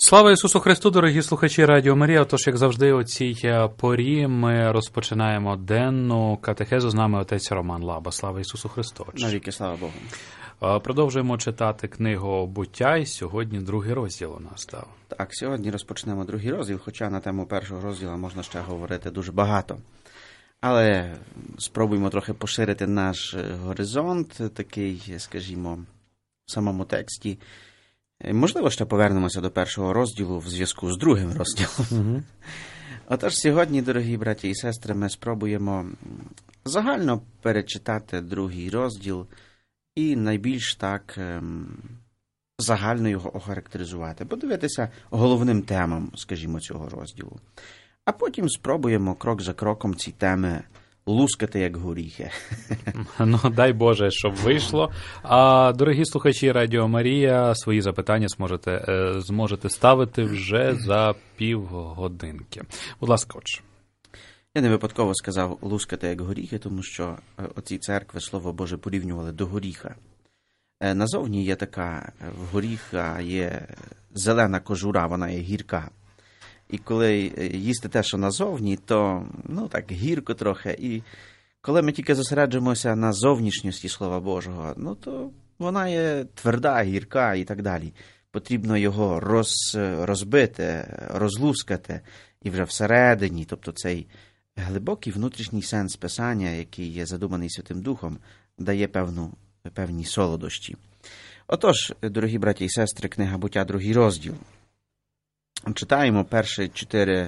Слава Ісусу Христу, дорогі слухачі Радіо Марія. Тож, як завжди, у цій порі ми розпочинаємо денну катехезу. З нами отець Роман Лаба. Слава Ісусу Христу. Навіки слава Богу. Продовжуємо читати книгу «Буття», і сьогодні другий розділ у нас став. Так, сьогодні розпочнемо другий розділ, хоча на тему першого розділу можна ще говорити дуже багато. Але спробуємо трохи поширити наш горизонт, такий, скажімо, в самому тексті. Можливо, ще повернемося до першого розділу в зв'язку з другим розділом. Отож, сьогодні, дорогі браті і сестри, ми спробуємо загально перечитати другий розділ і найбільш так загально його охарактеризувати, подивитися головним темам, скажімо, цього розділу. А потім спробуємо крок за кроком ці теми лускати, як горіхи. Ну, дай Боже, щоб вийшло. А, дорогі слухачі Радіо Марія, свої запитання зможете ставити вже за півгодинки. Будь ласка, отже. Я не випадково сказав лускати, як горіхи, тому що оці церкви Слово Боже порівнювали до горіха. Назовні є така, в горіха є зелена кожура, вона є гірка. І коли їсти те, що назовні, то, так, гірко трохи. І коли ми тільки зосереджуємося на зовнішньості Слова Божого, то вона є тверда, гірка і так далі. Потрібно його розбити, розлускати. І вже всередині, тобто цей глибокий внутрішній сенс Писання, який є задуманий Святим Духом, дає певні солодощі. Отож, дорогі браті і сестри, книга «Буття», другий розділ. Читаємо перші 4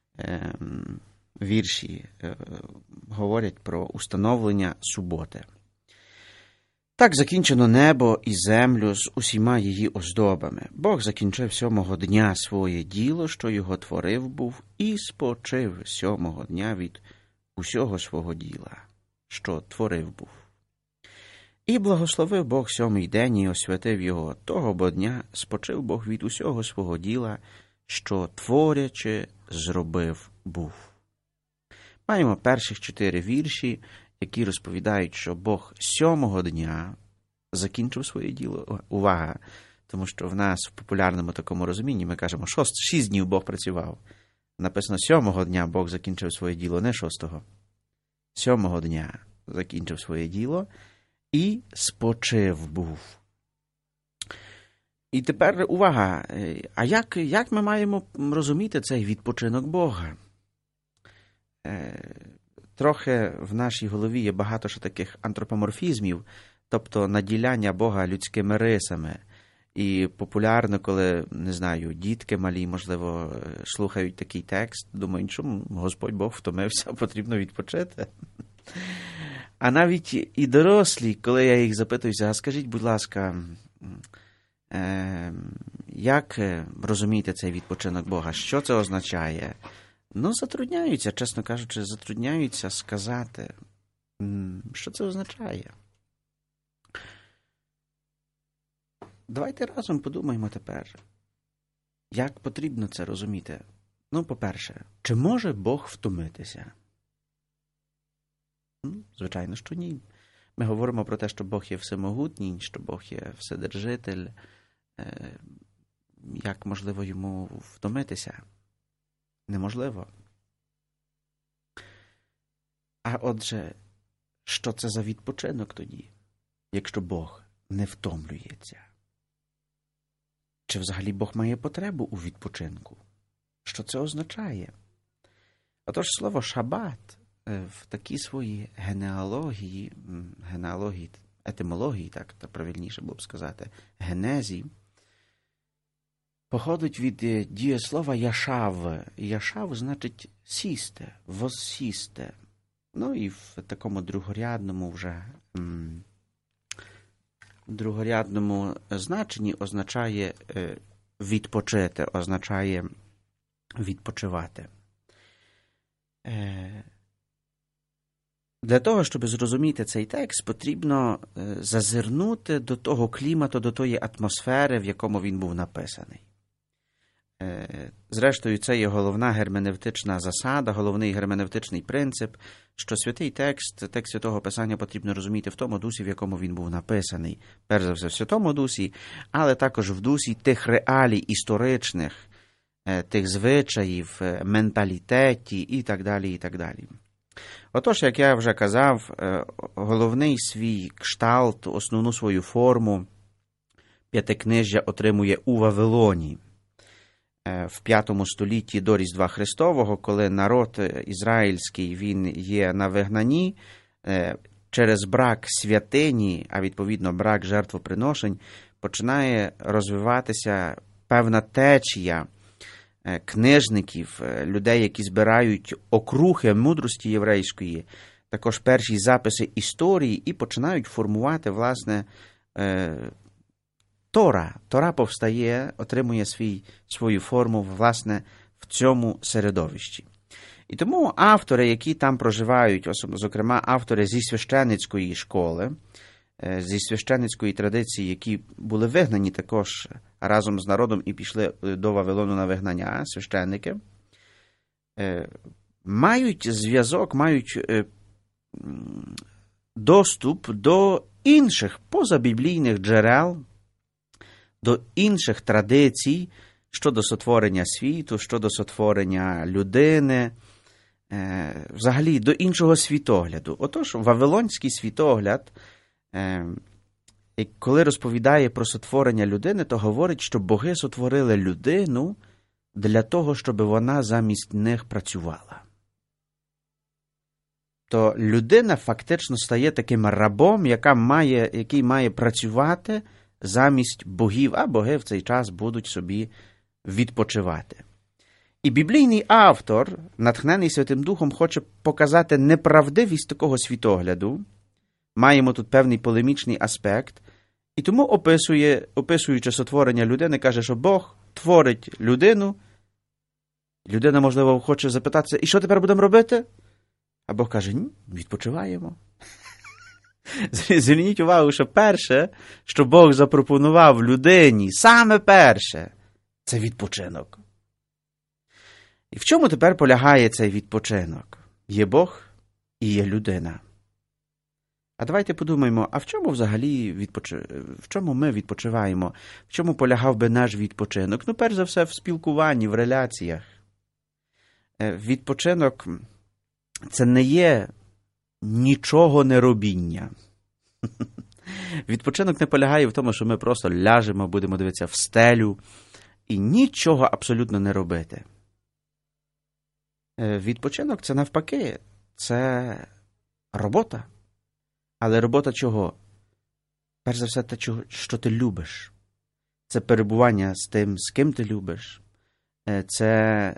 вірші, говорять про установлення суботи. Так закінчено небо і землю з усіма її оздобами. Бог закінчив 7-го дня своє діло, що його творив був, і спочив 7-го дня від усього свого діла, що творив був. І благословив Бог 7-й день і освятив його, того бо дня спочив Бог від усього свого діла, що творячи зробив був. Маємо перших 4 вірші, які розповідають, що Бог 7-го дня закінчив своє діло. Увага! Тому що в нас в популярному такому розумінні ми кажемо, 6 днів Бог працював. Написано, 7-го дня Бог закінчив своє діло, не 6-го. 7-го дня закінчив своє діло і спочив був. І тепер увага, а як ми маємо розуміти цей відпочинок Бога? Трохи в нашій голові є багато ще таких антропоморфізмів, тобто наділяння Бога людськими рисами. І популярно, коли, не знаю, дітки малі, можливо, слухають такий текст, думають, що Господь Бог втомився, потрібно відпочити. А навіть і дорослі, коли я їх запитуюся, а скажіть, будь ласка, як розумієте цей відпочинок Бога? Що це означає? Затрудняються, чесно кажучи, сказати, що це означає. Давайте разом подумаємо тепер, як потрібно це розуміти. По-перше, чи може Бог втомитися? Звичайно, що ні. Ми говоримо про те, що Бог є всемогутній, що Бог є вседержитель. Як можливо йому втомитися? Неможливо. А отже, що це за відпочинок тоді, якщо Бог не втомлюється? Чи взагалі Бог має потребу у відпочинку? Що це означає? Отож, слово «шабат» в такій своїй етимології, так правильніше було б сказати, генезі, походить від дієслова «яшав». «Яшав» значить «сісти», «воссісти». І в такому другорядному значенні означає відпочити, означає відпочивати. Для того, щоб зрозуміти цей текст, потрібно зазирнути до того клімату, до тої атмосфери, в якому він був написаний. Зрештою, це є головна герменевтична засада, головний герменевтичний принцип, що святий текст Святого Писання потрібно розуміти в тому дусі, в якому він був написаний. Перш за все, в Святому Дусі, але також в дусі тих реалій історичних, тих звичаїв, менталітеті і так далі, і так далі. Отож, як я вже казав, головний свій кшталт, основну свою форму П'ятикнижжя отримує у Вавилоні в 5 столітті до Різдва Христового, коли народ ізраїльський, він є на вигнанні, через брак святині, а відповідно брак жертвоприношень, починає розвиватися певна течія книжників, людей, які збирають окрухи мудрості єврейської, також перші записи історії і починають формувати, власне, Тора. Тора повстає, отримує свою форму, власне, в цьому середовищі. І тому автори, які там проживають, зокрема автори зі священницької школи, зі священницької традиції, які були вигнані також разом з народом і пішли до Вавилону на вигнання, священники, мають зв'язок, мають доступ до інших позабіблійних джерел, до інших традицій щодо сотворення світу, щодо сотворення людини, взагалі до іншого світогляду. Отож, вавилонський світогляд, коли розповідає про сотворення людини, то говорить, що боги сотворили людину для того, щоб вона замість них працювала. То людина фактично стає таким рабом, який має працювати замість богів, а боги в цей час будуть собі відпочивати. І біблійний автор, натхнений Святим Духом, хоче показати неправдивість такого світогляду. Маємо тут певний полемічний аспект. І тому, описуючи сотворення людини, каже, що Бог творить людину. Людина, можливо, хоче запитатися, і що тепер будемо робити? А Бог каже, ні, відпочиваємо. Зверніть увагу, що перше, що Бог запропонував людині, саме перше, це відпочинок. І в чому тепер полягає цей відпочинок? Є Бог і є людина. А давайте подумаємо, а в чому взагалі в чому ми відпочиваємо? В чому полягав би наш відпочинок? Ну, перш за все, в спілкуванні, в реляціях. Відпочинок – це не є нічого не робіння. Відпочинок не полягає в тому, що ми просто ляжемо, будемо дивитися в стелю і нічого абсолютно не робити. Відпочинок – це навпаки, це робота. Але робота чого? Перш за все, те, що ти любиш. Це перебування з тим, з ким ти любиш. Це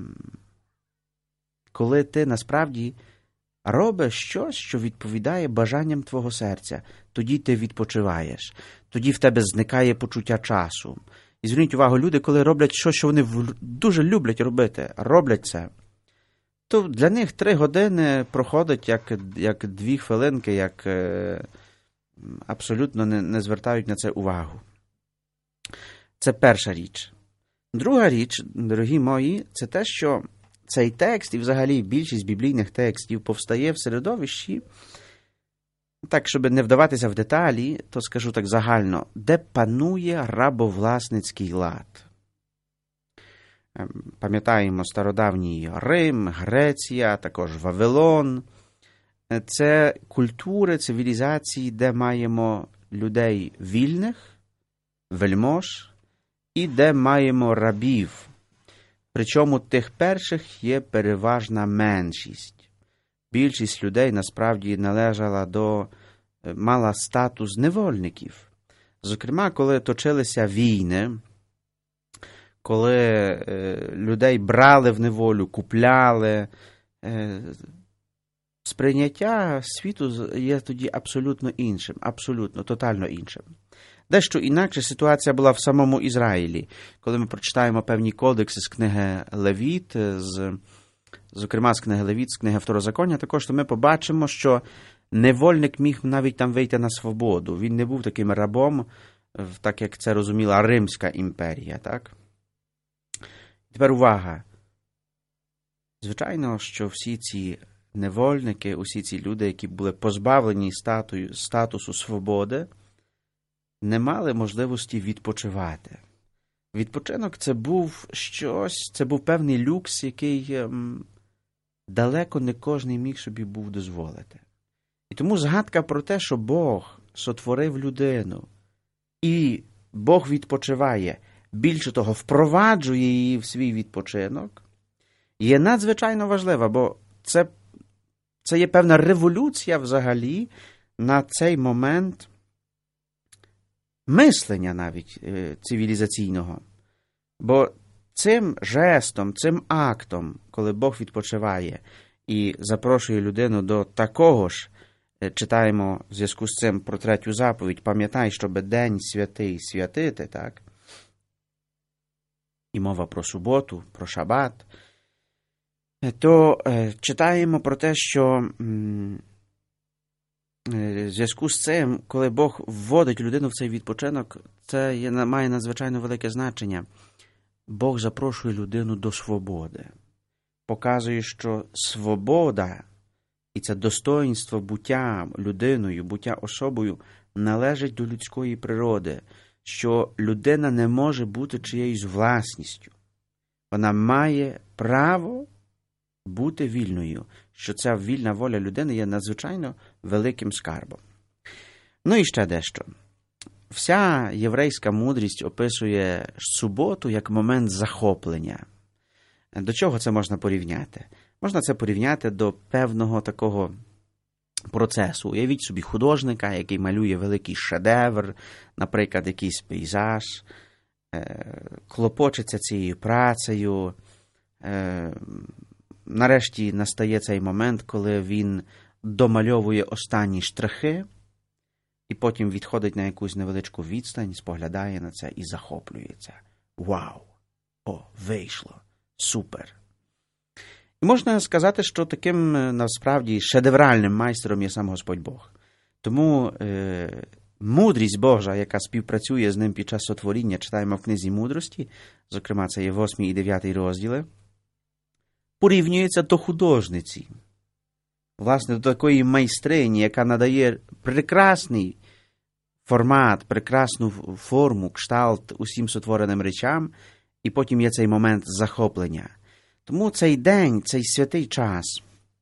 коли ти насправді робиш щось, що відповідає бажанням твого серця. Тоді ти відпочиваєш. Тоді в тебе зникає почуття часу. І зверніть увагу, люди, коли роблять щось, що вони дуже люблять робити, роблять це, то для них 3 години проходить як 2 хвилинки, як абсолютно не звертають на це увагу. Це перша річ. Друга річ, дорогі мої, це те, що цей текст і взагалі більшість біблійних текстів повстає в середовищі, так, щоб не вдаватися в деталі, то скажу так загально, де панує рабовласницький лад. Пам'ятаємо стародавній Рим, Греція, також Вавилон. Це культури, цивілізації, де маємо людей вільних, вельмож, і де маємо рабів. Причому тих перших є переважна меншість. Більшість людей насправді мала статус невольників. Зокрема, коли точилися війни, коли людей брали в неволю, купляли, сприйняття світу є тоді абсолютно іншим, абсолютно, тотально іншим. Дещо інакше ситуація була в самому Ізраїлі. Коли ми прочитаємо певні кодекси з книги Левіт, зокрема з книги Левіт, з книги Второзаконня, також то ми побачимо, що невольник міг навіть там вийти на свободу. Він не був таким рабом, так як це розуміла Римська імперія, так? Тепер увага. Звичайно, що всі ці невольники, усі ці люди, які були позбавлені статусу свободи, не мали можливості відпочивати. Відпочинок – це був щось, це був певний люкс, який далеко не кожен міг собі був дозволити. І тому згадка про те, що Бог сотворив людину, і Бог відпочиває, більше того, впроваджує її в свій відпочинок, є надзвичайно важлива, бо це є певна революція взагалі на цей момент мислення навіть цивілізаційного. Бо цим жестом, цим актом, коли Бог відпочиває і запрошує людину до такого ж, читаємо в зв'язку з цим про 3 заповідь, пам'ятай, щоби день святий святити, так? І мова про суботу, про шабат, то читаємо про те, що в зв'язку з цим, коли Бог вводить людину в цей відпочинок, це має надзвичайно велике значення. Бог запрошує людину до свободи. Показує, що свобода і це достоїнство буття людиною, буття особою належить до людської природи, що людина не може бути чиєюсь власністю. Вона має право бути вільною, що ця вільна воля людини є надзвичайно великим скарбом. Ну і ще дещо. Вся єврейська мудрість описує суботу як момент захоплення. До чого це можна порівняти? Можна це порівняти до певного такого процесу. Уявіть собі художника, який малює великий шедевр, наприклад, якийсь пейзаж, клопочеться цією працею. Нарешті настає цей момент, коли він домальовує останні штрихи, і потім відходить на якусь невеличку відстань, споглядає на це і захоплюється. Вау! О, вийшло! Супер! І можна сказати, що таким, насправді, шедевральним майстером є сам Господь Бог. Тому мудрість Божа, яка співпрацює з ним під час сотворіння, читаємо в книзі мудрості, зокрема це є 8 і 9 розділи, порівнюється до художниці. Власне, до такої майстрині, яка надає прекрасний формат, прекрасну форму, кшталт усім сотвореним речам, і потім є цей момент захоплення. Тому цей день, цей святий час,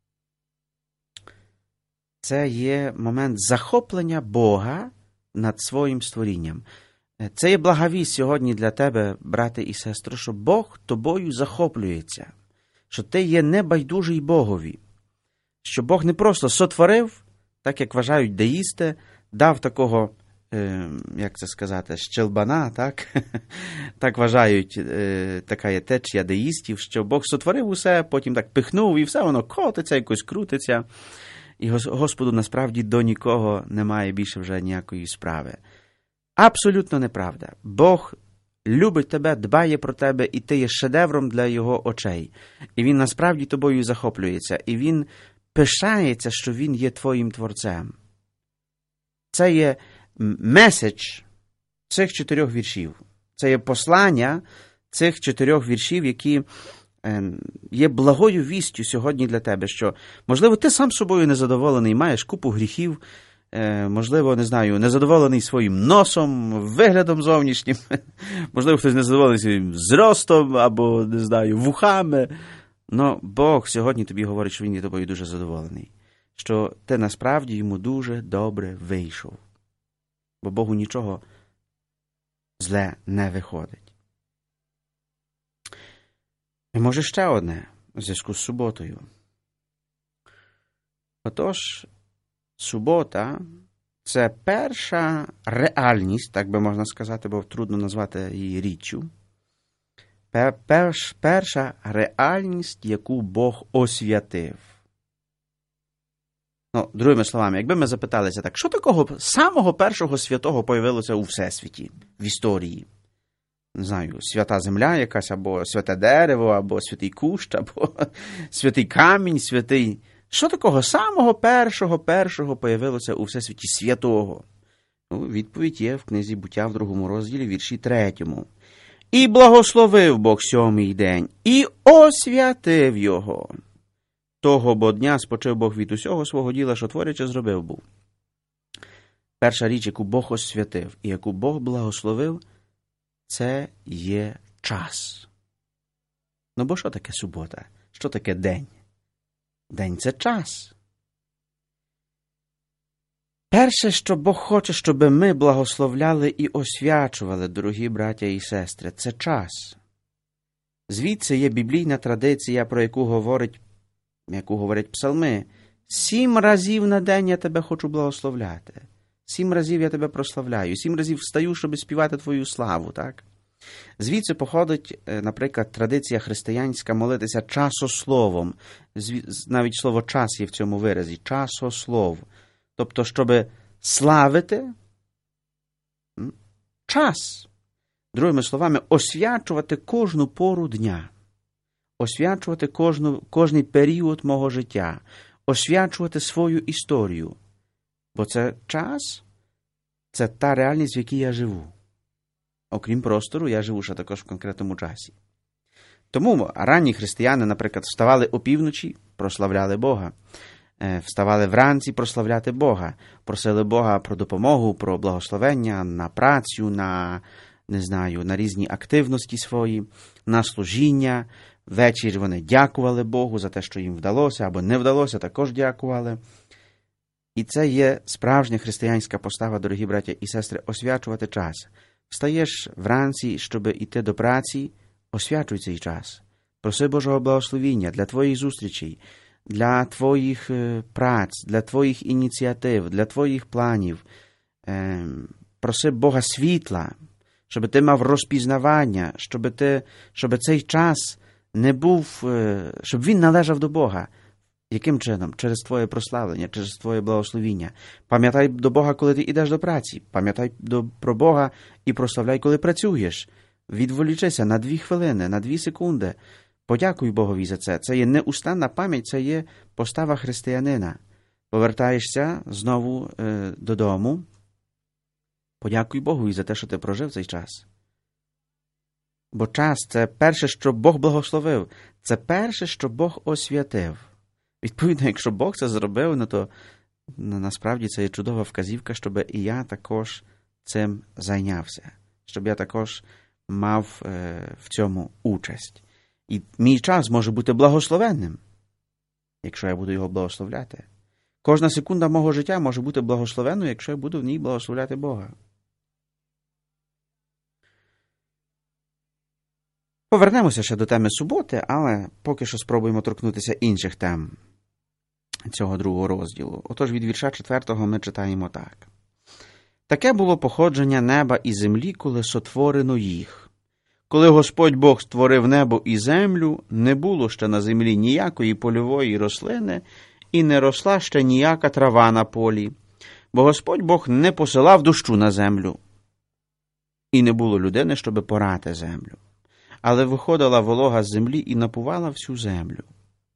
це є момент захоплення Бога над своїм створінням. Це є благовість сьогодні для тебе, брате і сестро, що Бог тобою захоплюється, що ти є небайдужий Богові, що Бог не просто сотворив, так як вважають деїсти, дав такого, як це сказати, щелбана, так? Так вважають, така є течія деїстів, що Бог сотворив усе, потім так пихнув, і все воно котиться, якось крутиться. І Господу насправді до нікого немає більше вже ніякої справи. Абсолютно неправда. Бог любить тебе, дбає про тебе, і ти є шедевром для його очей. І він насправді тобою захоплюється, і він пишається, що він є твоїм творцем. Це є меседж цих 4 віршів. Це є послання цих 4 віршів, які є благою вістю сьогодні для тебе, що, можливо, ти сам собою незадоволений, маєш купу гріхів, можливо, не знаю, незадоволений своїм носом, виглядом зовнішнім, можливо, хтось незадоволений своїм зростом, або, не знаю, вухами. Но Бог сьогодні тобі говорить, що він є тобою дуже задоволений, що ти насправді йому дуже добре вийшов. Бо Богу нічого зле не виходить. І може ще одне у зв'язку з суботою. Отож, субота – це перша реальність, так би можна сказати, бо трудно назвати її річчю. Перша реальність, яку Бог освятив. Ну, другими словами, якби ми запиталися так, що такого самого першого святого появилося у Всесвіті, в історії? Не знаю, свята земля якась, або святе дерево, або святий кущ, або святий камінь, святий... Що такого самого першого появилося у Всесвіті святого? Ну, відповідь є в книзі Буття в 2 розділі, вірші 3. І благословив Бог сьомий день, і освятив його. Того бо дня спочив Бог від усього свого діла, що творячи, зробив був. Перша річ, яку Бог освятив і яку Бог благословив, це є час. Ну, бо що таке субота? Що таке день? День – це час. Перше, що Бог хоче, щоб ми благословляли і освячували, дорогі браття і сестри, це час. Звідси є біблійна традиція, про яку говорять псалми. 7 разів на день я тебе хочу благословляти. 7 разів я тебе прославляю. 7 разів встаю, щоб співати твою славу, так? Звідси походить, наприклад, традиція християнська молитися часословом. Навіть слово «час» є в цьому виразі. Часослов. Тобто, щоб славити час. Другими словами, освячувати кожну пору дня. Освячувати кожний період мого життя. Освячувати свою історію. Бо це час, це та реальність, в якій я живу. Окрім простору, я живу ще також в конкретному часі. Тому ранні християни, наприклад, вставали опівночі, прославляли Бога. Вставали вранці прославляти Бога. Просили Бога про допомогу, про благословення на працю, на різні активності свої, на служіння. Ввечері вони дякували Богу за те, що їм вдалося або не вдалося, також дякували. І це є справжня християнська постава, дорогі браття і сестри, освячувати час. Встаєш вранці, щоб іти до праці, освячуй цей час. Проси Божого благословіння для твоїх зустрічей, для твоїх праць, для твоїх ініціатив, для твоїх планів. Проси Бога світла, щоб ти мав розпізнавання, щоб цей час не був, щоб він належав до Бога. Яким чином? Через твоє прославлення, через твоє благословіння. Пам'ятай до Бога, коли ти йдеш до праці. Пам'ятай про Бога і прославляй, коли працюєш. Відволічися на 2 хвилини, на 2 секунди. Подякуй Богові за це. Це є неустанна пам'ять, це є постава християнина. Повертаєшся знову додому. Подякуй Богові за те, що ти прожив цей час. Бо час – це перше, що Бог благословив. Це перше, що Бог освятив. Відповідно, якщо Бог це зробив, то насправді це є чудова вказівка, щоб і я також цим зайнявся. Щоб я також мав в цьому участь. І мій час може бути благословенним, якщо я буду його благословляти. Кожна секунда мого життя може бути благословенною, якщо я буду в ній благословляти Бога. Повернемося ще до теми суботи, але поки що спробуємо торкнутися інших тем цього другого розділу. Отож, від вірша 4 ми читаємо так. «Таке було походження неба і землі, коли сотворено їх. Коли Господь Бог створив небо і землю, не було ще на землі ніякої польової рослини, і не росла ще ніяка трава на полі, бо Господь Бог не посилав дощу на землю. І не було людини, щоби порати землю. Але виходила волога з землі і напувала всю землю».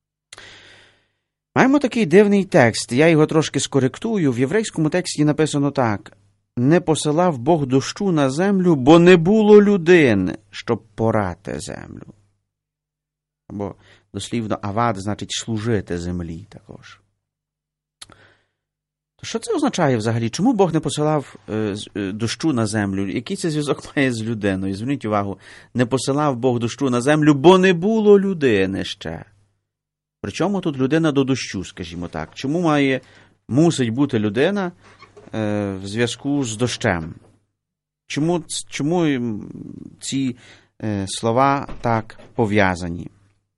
Маємо такий дивний текст, я його трошки скоректую. В єврейському тексті написано так. «Не посилав Бог дощу на землю, бо не було людини, щоб порати землю». Або дослівно авад значить служити землі також. То що це означає взагалі? Чому Бог не посилав дощу на землю? Який це зв'язок має з людиною? Зверніть увагу, не посилав Бог дощу на землю, бо не було людини ще. Причому тут людина до дощу, скажімо так? Чому мусить бути людина в зв'язку з дощем? Чому ці слова так пов'язані?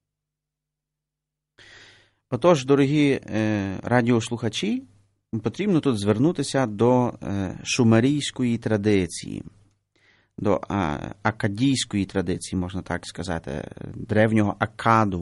Отож, дорогі радіослухачі, потрібно тут звернутися до шумерійської традиції, до акадійської традиції, можна так сказати, древнього Акаду.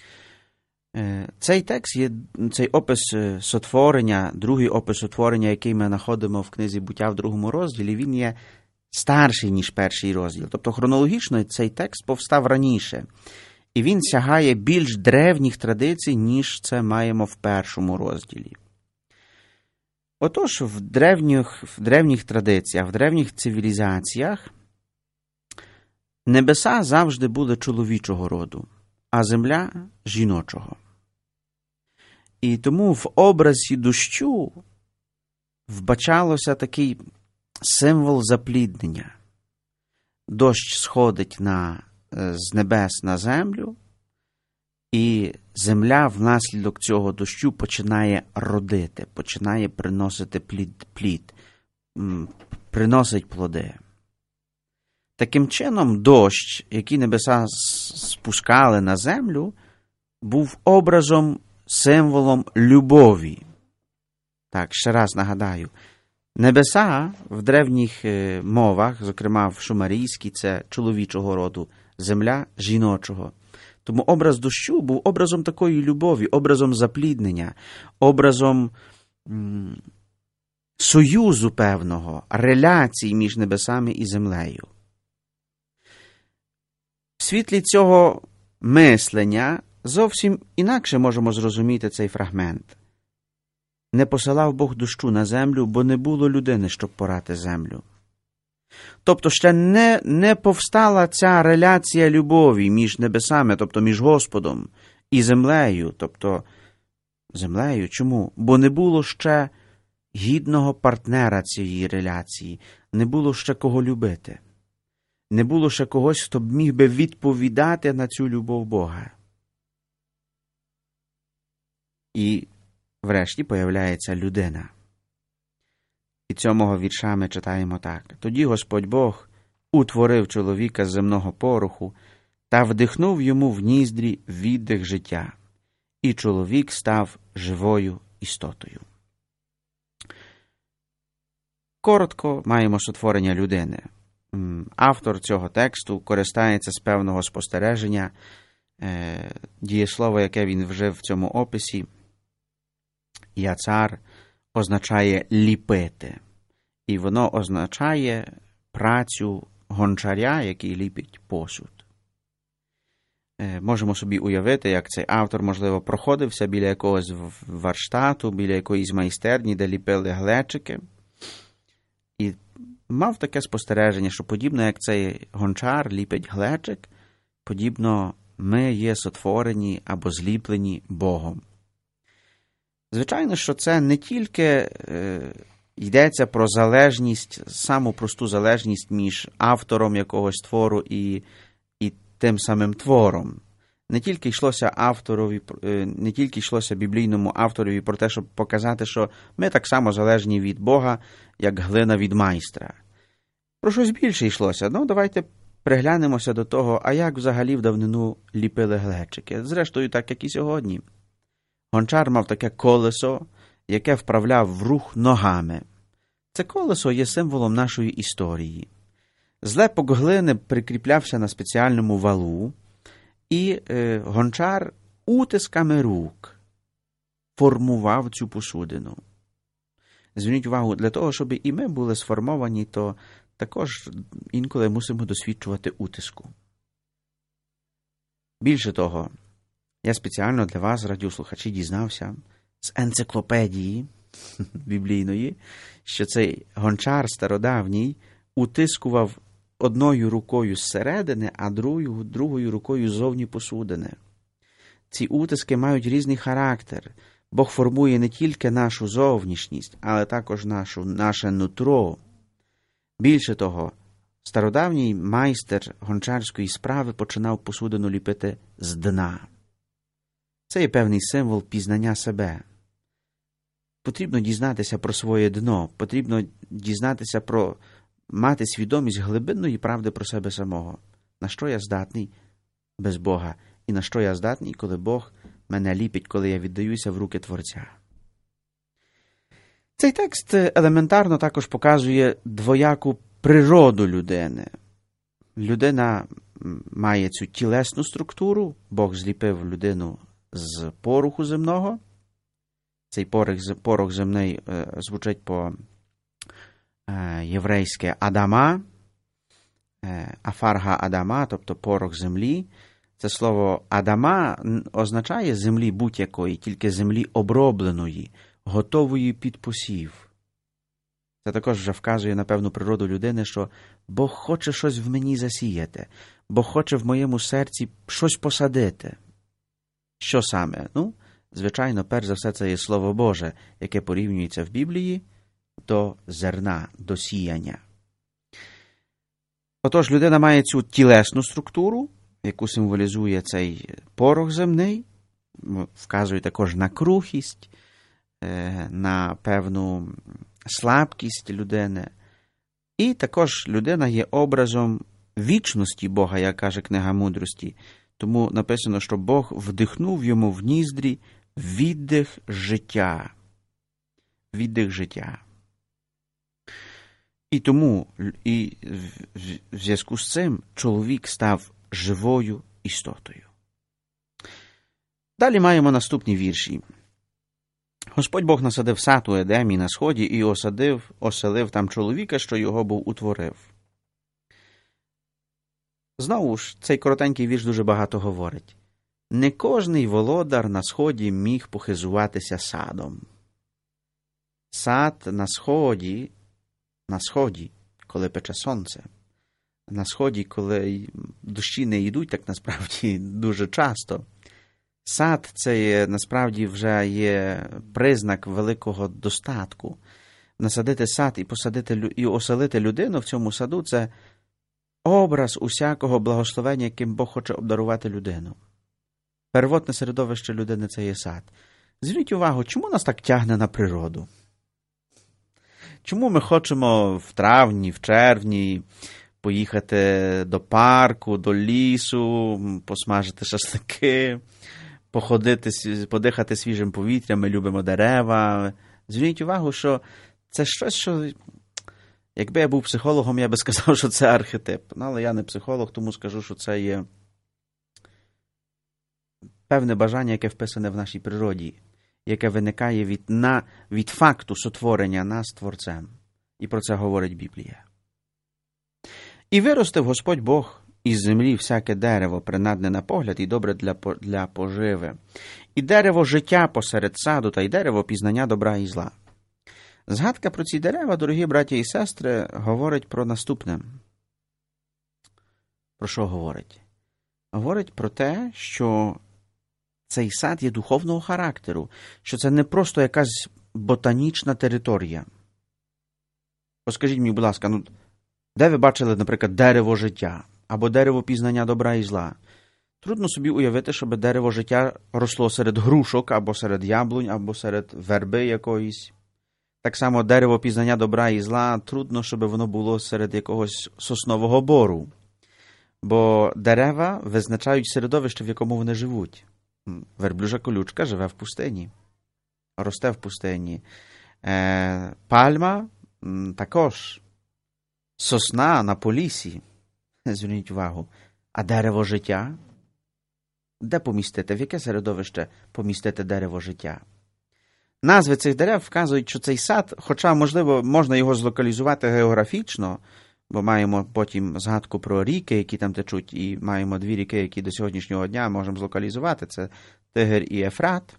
Цей текст є, цей опис сотворення, другий опис сотворення, який ми знаходимо в книзі «Буття» в 2 розділі, він є старший, ніж перший розділ. Тобто хронологічно цей текст повстав раніше. І він сягає більш древніх традицій, ніж це маємо в 1 розділі. Отож, в древніх традиціях, в древніх цивілізаціях Небеса завжди були чоловічого роду, а земля – жіночого. І тому в образі дощу вбачалося такий символ запліднення. Дощ сходить з небес на землю, і земля внаслідок цього дощу починає родити, починає приносити плід, приносить плоди. Таким чином, дощ, який небеса спускали на землю, був образом, символом любові. Так, ще раз нагадаю, небеса в древніх мовах, зокрема в шумерійській, це чоловічого роду, земля – жіночого. Тому образ дощу був образом такої любові, образом запліднення, образом союзу певного, реляцій між небесами і землею. В світлі цього мислення зовсім інакше можемо зрозуміти цей фрагмент. Не посилав Бог дощу на землю, бо не було людини, щоб порати землю. Тобто ще не повстала ця реляція любові між небесами, тобто між Господом і землею, тобто землею. Чому? Бо не було ще гідного партнера цієї реляції, не було ще кого любити. Не було ще когось, хто б міг би відповідати на цю любов Бога. І врешті появляється людина. І цього вірша ми читаємо так. «Тоді Господь Бог утворив чоловіка з земного пороху та вдихнув йому в ніздрі віддих життя, і чоловік став живою істотою». Коротко маємо сотворення людини. Автор цього тексту користається з певного спостереження, дієслово, яке він вжив в цьому описі, «яцар», означає «ліпити». І воно означає працю гончаря, який ліпить посуд. Можемо собі уявити, як цей автор, можливо, проходився біля якогось варштату, біля якоїсь майстерні, де ліпили глечики. І мав таке спостереження, що подібно як цей гончар ліпить глечик, подібно ми є сотворені або зліплені Богом. Звичайно, що це не тільки йдеться про залежність, саму просту залежність між автором якогось твору і тим самим твором. Не тільки йшлося біблійному авторові про те, щоб показати, що ми так само залежні від Бога, як глина від майстра. Про щось більше йшлося. Давайте приглянемося до того, а як взагалі в давнину ліпили глечики. Зрештою, так, як і сьогодні. Гончар мав таке колесо, яке вправляв в рух ногами. Це колесо є символом нашої історії. Злепок глини прикріплявся на спеціальному валу, і гончар утисками рук формував цю посудину. Зверніть увагу, для того, щоб і ми були сформовані, то також інколи мусимо досвідчувати утиску. Більше того, я спеціально для вас, радіослухачі, дізнався з енциклопедії біблійної, що цей гончар стародавній утискував одною рукою зсередини, а другою рукою ззовні посудини. Ці утиски мають різний характер. Бог формує не тільки нашу зовнішність, але також наше нутро. Більше того, стародавній майстер гончарської справи починав посудину ліпити з дна. Це є певний символ пізнання себе. Потрібно дізнатися про своє дно, потрібно дізнатися мати свідомість глибинної правди про себе самого. На що я здатний без Бога? І на що я здатний, коли Бог мене ліпить, коли я віддаюся в руки Творця. Цей текст елементарно також показує двояку природу людини. Людина має цю тілесну структуру, Бог зліпив людину з пороху земного. Цей порох земний звучить по-єврейськи Адама, афарга Адама, тобто порох землі. Це слово Адама означає землі будь-якої, тільки землі обробленої, готової під посів. Це також вже вказує на певну природу людини, що Бог хоче щось в мені засіяти, Бог хоче в моєму серці щось посадити. Що саме? Звичайно, перш за все, це є Слово Боже, яке порівнюється в Біблії до зерна, до сіяння. Отож, людина має цю тілесну структуру, яку символізує цей порох земний, вказує також на крухість, на певну слабкість людини. І також людина є образом вічності Бога, як каже Книга Мудрості. Тому написано, що Бог вдихнув йому в ніздрі віддих життя. Віддих життя. І тому, і в зв'язку з цим, чоловік став живою істотою. Далі маємо наступні вірші. Господь Бог насадив сад у Едемі на сході і оселив там чоловіка, що його був утворив. Знову ж, цей коротенький вірш дуже багато говорить. Не кожний володар на сході міг похизуватися садом. Сад на сході, коли пече сонце, на сході, коли дощі не йдуть, так насправді дуже часто. Сад – це є, насправді вже є признак великого достатку. Насадити сад і оселити людину в цьому саду – це образ усякого благословення, яким Бог хоче обдарувати людину. Первотне середовище людини – це є сад. Зверніть увагу, чому нас так тягне на природу? Чому ми хочемо в травні, в червні поїхати до парку, до лісу, посмажити шашлики, подихати свіжим повітрям, ми любимо дерева. Зверніть увагу, що це щось, що, якби я був психологом, я би сказав, що це архетип. Але я не психолог, тому скажу, що це є певне бажання, яке вписане в нашій природі, яке виникає від факту сотворення нас Творцем. І про це говорить Біблія. І виростив Господь Бог із землі всяке дерево, принадне на погляд і добре для поживи. І дерево життя посеред саду, та й дерево пізнання добра і зла. Згадка про ці дерева, дорогі браті і сестри, говорить про наступне. Про що говорить? Говорить про те, що цей сад є духовного характеру, що це не просто якась ботанічна територія. Скажіть мені, будь ласка, де ви бачили, наприклад, дерево життя або дерево пізнання добра і зла? Трудно собі уявити, щоб дерево життя росло серед грушок, або серед яблунь, або серед верби якоїсь. Так само дерево пізнання добра і зла трудно, щоб воно було серед якогось соснового бору. Бо дерева визначають середовище, в якому вони живуть. Верблюжа колючка живе в пустині, росте в пустині. Пальма також. Сосна на полісі. Зверніть увагу. А дерево життя? Де помістити? В яке середовище помістити дерево життя? Назви цих дерев вказують, що цей сад, хоча, можливо, можна його злокалізувати географічно, бо маємо потім згадку про ріки, які там течуть, і маємо дві ріки, які до сьогоднішнього дня можемо злокалізувати. Це Тигр і Ефрат.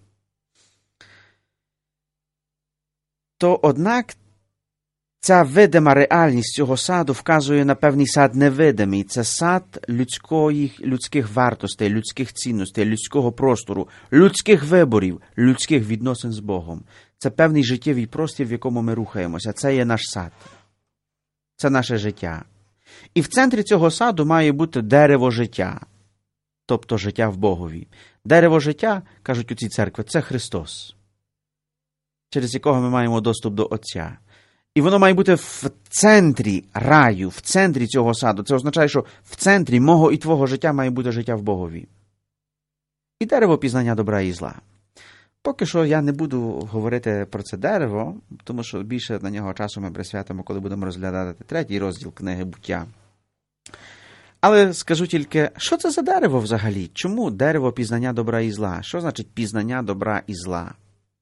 То, однак, ця видима реальність цього саду вказує на певний сад невидимий. Це сад людських вартостей, людських цінностей, людського простору, людських виборів, людських відносин з Богом. Це певний життєвий простір, в якому ми рухаємося. Це є наш сад. Це наше життя. І в центрі цього саду має бути дерево життя, тобто життя в Богові. Дерево життя, кажуть у цій церкві, це Христос, через якого ми маємо доступ до Отця. І воно має бути в центрі раю, в центрі цього саду. Це означає, що в центрі мого і твого життя має бути життя в Богові. І дерево пізнання добра і зла. Поки що я не буду говорити про це дерево, тому що більше на нього часу ми присвятимо, коли будемо розглядати 3 розділ книги Буття. Але скажу тільки, що це за дерево взагалі? Чому дерево пізнання добра і зла? Що значить пізнання добра і зла?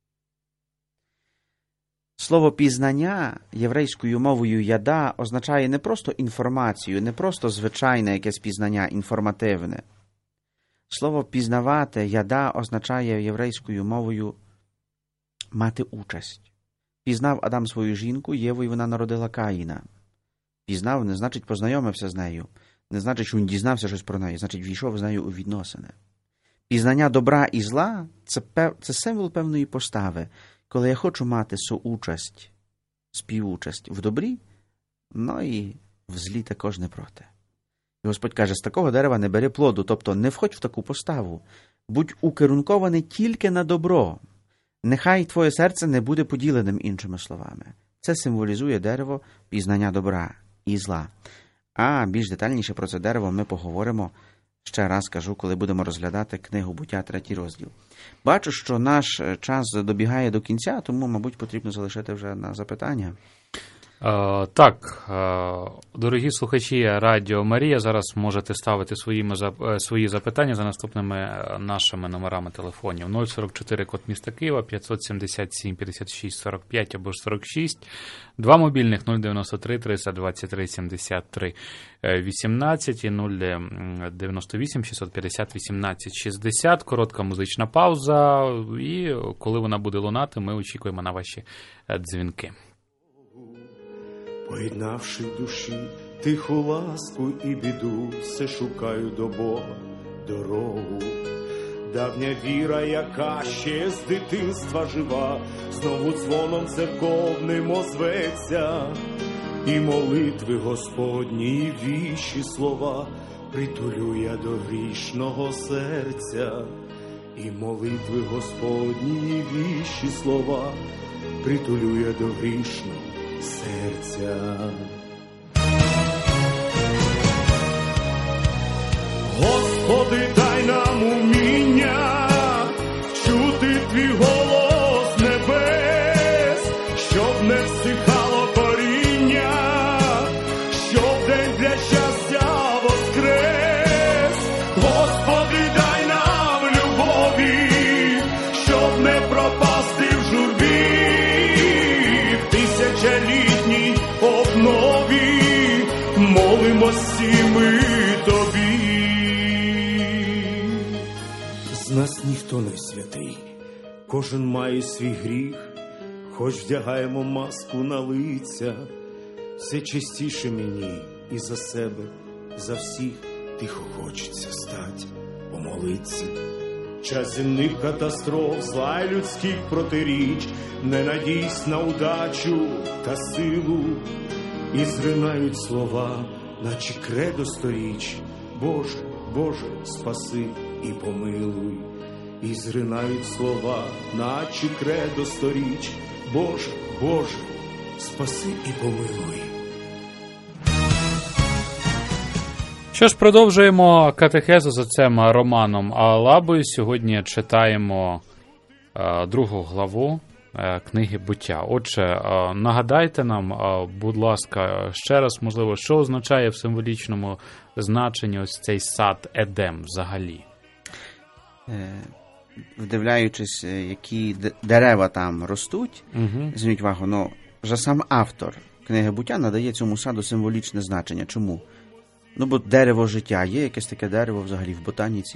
Слово «пізнання» єврейською мовою «яда» означає не просто інформацію, не просто звичайне якесь пізнання, інформативне. Слово «пізнавати» «яда» означає єврейською мовою «мати участь», Пізнав Адам свою жінку, Єву, і вона народила Каїна. Пізнав не значить познайомився з нею, не значить, що він дізнався щось про неї, значить війшов з нею у відносини. Пізнання добра і зла – це символ певної постави. Коли я хочу мати соучасть, співучасть в добрі, ну і в злі також не проти. І Господь каже, з такого дерева не бери плоду, тобто не входь в таку поставу. Будь укерункований тільки на добро. Нехай твоє серце не буде поділеним, іншими словами. Це символізує дерево пізнання добра і зла. А більш детальніше про це дерево ми поговоримо, ще раз кажу, коли будемо розглядати книгу «Буття», 3 розділ. Бачу, що наш час добігає до кінця, тому, мабуть, потрібно залишити вже на запитання. Так, дорогі слухачі Радіо Марія, зараз можете ставити свої запитання за наступними нашими номерами телефонів. 044 код міста Києва, 577 56 45 або 46, 2 мобільних 093 323 73 18 і 098 650 18 60. Коротка музична пауза, і коли вона буде лунати, ми очікуємо на ваші дзвінки. Поєднавши в душі тиху ласку і біду, все шукаю до Бога дорогу. Давня віра, яка ще з дитинства жива, знову дзвоном церковним озветься. І молитви Господні, і віщі слова притулю я до грішного серця. І молитви Господні, і віщі слова притулю я до грішного серця. Господи, дай нам уміння чути твій голос небес, щоб не всихало коріння, щоб день для щастя воскрес. Господи, дай нам любові, щоб не пропасти в журбі, в тисячолітній обнові молимося ми тобі. З нас ніхто не святий, кожен має свій гріх, хоч вдягаємо маску на лиця. Все частіше мені і за себе, за всіх тихо хочеться стать, помолиться. Час земних катастроф, зла й людських протиріч, не надійсь на удачу та силу. І зринають слова, наче кредо сторіч, Боже, Боже, спаси і помилуй. І зринають слова, наче кредо сторіч, Боже, Боже, спаси і помилуй. Що ж, продовжуємо катехезу з отцем Романом Лабою. Сьогодні читаємо 2 главу книги «Буття». Отже, нагадайте нам, будь ласка, ще раз, можливо, що означає в символічному значенні ось цей сад Едем взагалі? Вдивляючись, які дерева там ростуть, зверніть увагу, ну, вже сам автор книги «Буття» надає цьому саду символічне значення. Чому? Ну, бо дерево життя, є якесь таке дерево взагалі в ботаніці.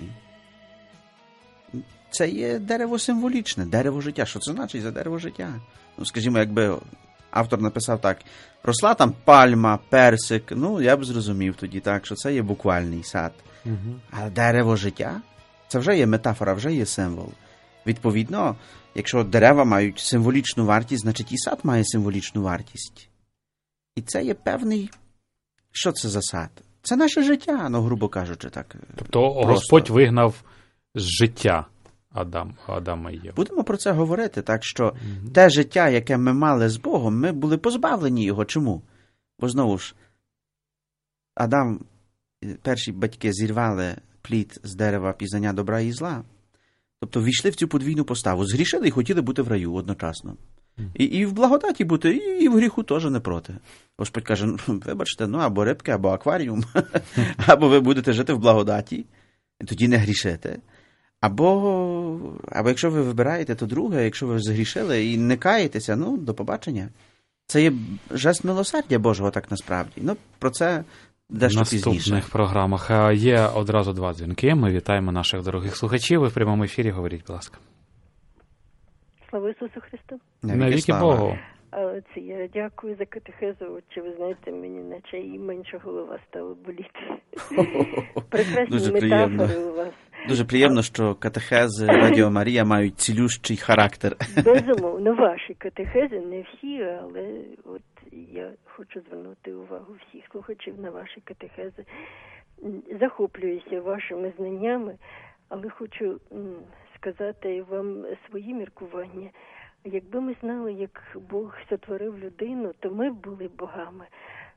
Це є дерево символічне, дерево життя. Що це значить за дерево життя? Ну, скажімо, якби автор написав так, росла там пальма, персик, ну, я б зрозумів тоді так, що це є буквальний сад. А дерево життя? Це вже є метафора, вже є символ. Відповідно, якщо дерева мають символічну вартість, значить і сад має символічну вартість. І це є певний... Що це за сад? Це наше життя, ну, грубо кажучи, так. Тобто просто. Господь вигнав з життя Адама і Єву. Будемо про це говорити, так що те життя, яке ми мали з Богом, ми були позбавлені його. Чому? Бо знову ж, Адам, перші батьки зірвали плід з дерева пізнання добра і зла. Тобто ввійшли в цю подвійну поставу. Згрішили і хотіли бути в раю одночасно. І в благодаті бути, і в гріху теж не проти. Господь каже, вибачте, ну або рибки, або акваріум, або ви будете жити в благодаті, і тоді не грішите. Або якщо ви вибираєте, то друге, якщо ви згрішили і не каєтеся, ну, до побачення. Це є жест милосердя Божого, так насправді. Ну, про це дещо пізніше. В наступних програмах є одразу 2 дзвінки. Ми вітаємо наших дорогих слухачів. Ви в прямому ефірі, говоріть, будь ласка. Слава Ісусу Христу. Навіки Богу. Це я дякую за катехезу. Чи ви знаєте, мені наче і менше голова стала боліти. Прекрасні метафори у вас. Дуже приємно, що катехези Радіо Марія мають цілющий характер. Безумовно, ваші катехези, не всі, але от я хочу звернути увагу всіх слухачів на ваші катехези. Захоплююся вашими знаннями, але хочу сказати вам свої міркування. Якби ми знали, як Бог сотворив людину, то ми б були богами.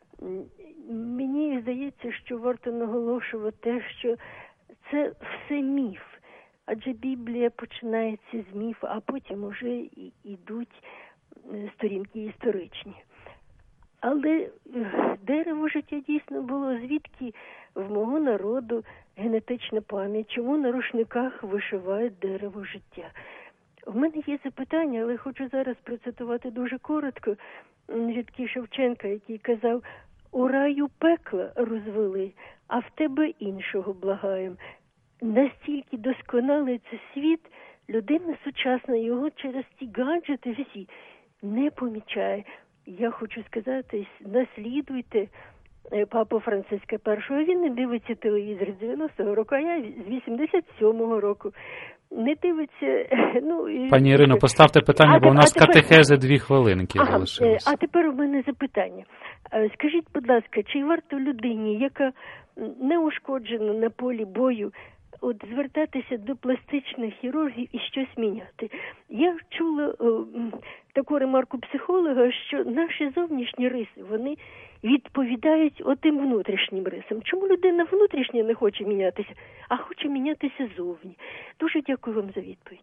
Мені здається, що варто наголошувати те, що це все міф. Адже Біблія починається з міфу, а потім уже йдуть сторінки історичні. Але дерево життя дійсно було, звідки в мого народу генетична пам'ять, чому на рушниках вишивають дерево життя. В мене є запитання, але хочу зараз процитувати дуже коротко рядки Шевченка, який казав: «У раю пекла розвели, а в тебе іншого благаєм». Настільки досконалий це світ, людина сучасна його через ці гаджети всі не помічає. Я хочу сказати, наслідуйте папу Франциска І. Він не дивиться телевізор з 90-го року, а я з 87-го року. Не дивиться, Пані Ірино, поставте питання, бо у нас катехези 2 хвилинки залишилися. А тепер у мене запитання. Скажіть, будь ласка, чи варто людині, яка не ушкоджена на полі бою, от звертатися до пластичних хірургів і щось міняти? Я чула таку ремарку психолога, що наші зовнішні риси, вони відповідають отим внутрішнім рисам. Чому людина внутрішня не хоче мінятися, а хоче мінятися зовні? Дуже дякую вам за відповідь.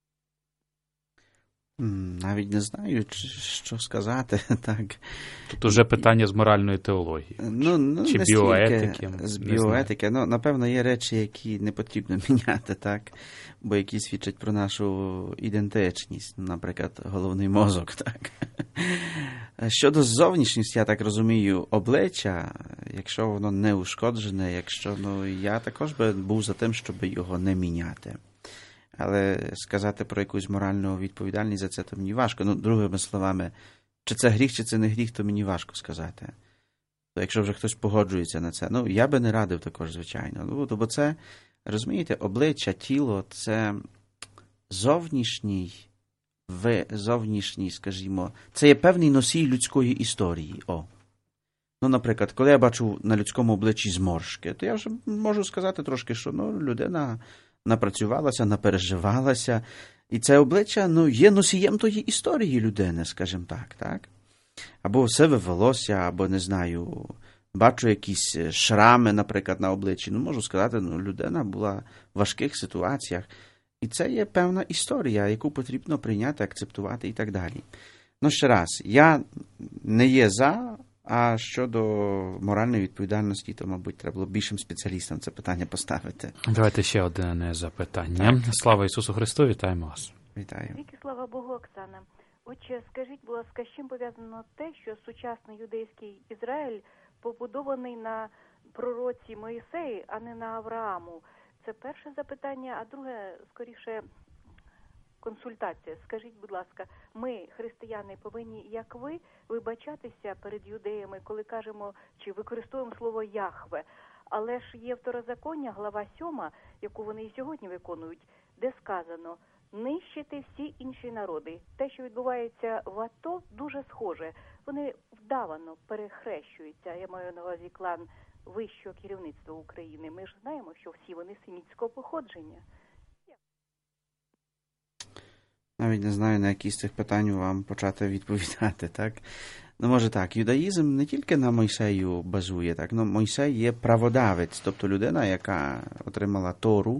Навіть не знаю, що сказати. Так. Тут уже питання з моральної теології. Чи біоетики. З біоетики. Напевно, є речі, які не потрібно міняти, так? Бо які свідчать про нашу ідентичність. Наприклад, головний мозок, так? Щодо зовнішності, я так розумію, обличчя, якщо воно не ушкоджене, я також би був за тим, щоб його не міняти. Але сказати про якусь моральну відповідальність за це, то мені важко. Другими словами, чи це гріх, чи це не гріх, то мені важко сказати. То якщо вже хтось погоджується на це, я би не радив також, звичайно. Бо це, розумієте, обличчя, тіло – це зовнішній, скажімо, це є певний носій людської історії. Наприклад, коли я бачу на людському обличчі зморшки, то я вже можу сказати трошки, що людина напрацювалася, напереживалася, і це обличчя є носієм тої історії людини, скажімо так? Або сиве волосся, або, не знаю, бачу якісь шрами, наприклад, на обличчі. Можу сказати, людина була в важких ситуаціях. І це є певна історія, яку потрібно прийняти, акцептувати і так далі. Ще раз, я не є за, а щодо моральної відповідальності, то, мабуть, треба було більшим спеціалістам це питання поставити. Давайте ще одне запитання. Так. Слава Ісусу Христу, вітаємо вас. Вітаю. Віки, слава Богу, Оксана. Отже, скажіть, будь ласка, з чим пов'язано те, що сучасний юдейський Ізраїль побудований на пророці Моїсеї, а не на Аврааму? Це перше запитання, а друге, скоріше, консультація. Скажіть, будь ласка, ми, християни, повинні, як ви, вибачатися перед юдеями, коли кажемо, чи використовуємо слово «Яхве». Але ж є второзаконня, глава 7, яку вони і сьогодні виконують, де сказано «нищити всі інші народи». Те, що відбувається в АТО, дуже схоже. Вони вдавано перехрещуються, я маю на увазі клан вищого керівництва України. Ми ж знаємо, що всі вони семітського походження. Навіть не знаю, на які з цих питань вам почати відповідати, так? Може так, юдаїзм не тільки на Мойсею базує, так? Мойсей є праводавець, тобто людина, яка отримала Тору,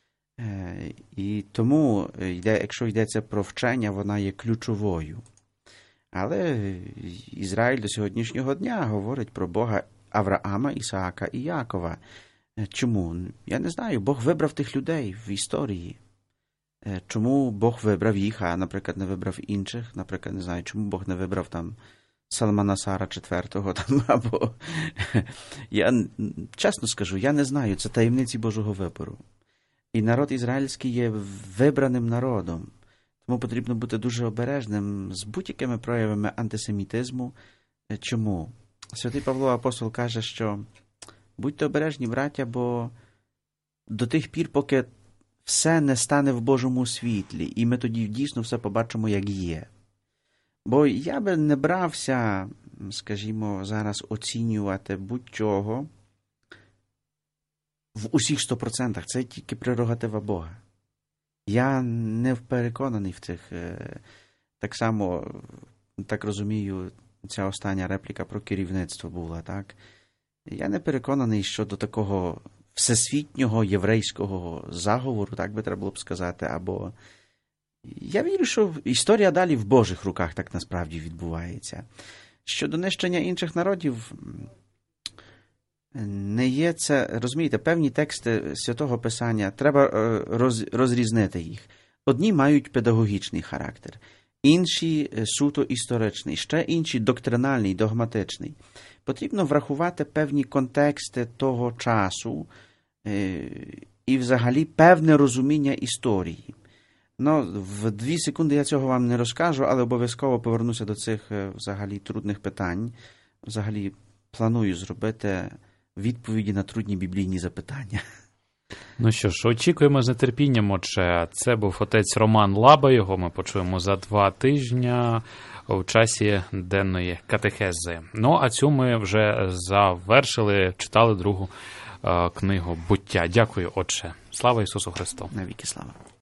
і тому, якщо йдеться про вчення, вона є ключовою. Але Ізраїль до сьогоднішнього дня говорить про Бога Авраама, Ісаака і Якова. Чому? Я не знаю, Бог вибрав тих людей в історії. Чому Бог вибрав їх, а, наприклад, не вибрав інших? Наприклад, не знаю, чому Бог не вибрав там Салманасара IV, або... Я чесно скажу, я не знаю, це таємниці Божого вибору. І народ ізраїльський є вибраним народом. Тому потрібно бути дуже обережним з будь-якими проявами антисемітизму. Чому? Святий Павло Апостол каже, що будьте обережні, браття, бо до тих пір, поки все не стане в Божому світлі, і ми тоді дійсно все побачимо, як є. Бо я би не брався, скажімо, зараз оцінювати будь-чого в усіх 100%. Це тільки прерогатива Бога. Я не переконаний в цих. Так само, так розумію, ця остання репліка про керівництво була, так? Я не переконаний щодо такого всесвітнього єврейського заговору, так би треба було б сказати, або я вірю, що історія далі в Божих руках так насправді відбувається. Щодо нищення інших народів, не є це, розумієте, певні тексти Святого Писання, треба розрізнити їх. Одні мають педагогічний характер, інші суто історичний, ще інші доктринальний, догматичний. Потрібно врахувати певні контексти того часу і взагалі певне розуміння історії. В 2 секунди я цього вам не розкажу, але обов'язково повернуся до цих взагалі трудних питань. Взагалі планую зробити відповіді на трудні біблійні запитання. Ну що ж, очікуємо з нетерпінням. Отже, це був отець Роман Лаба, його ми почуємо за 2 тижні у часі денної катехези. Ну, а цю ми вже завершили, читали другу книгу «Буття». Дякую, отче. Слава Ісусу Христу. Навіки слава.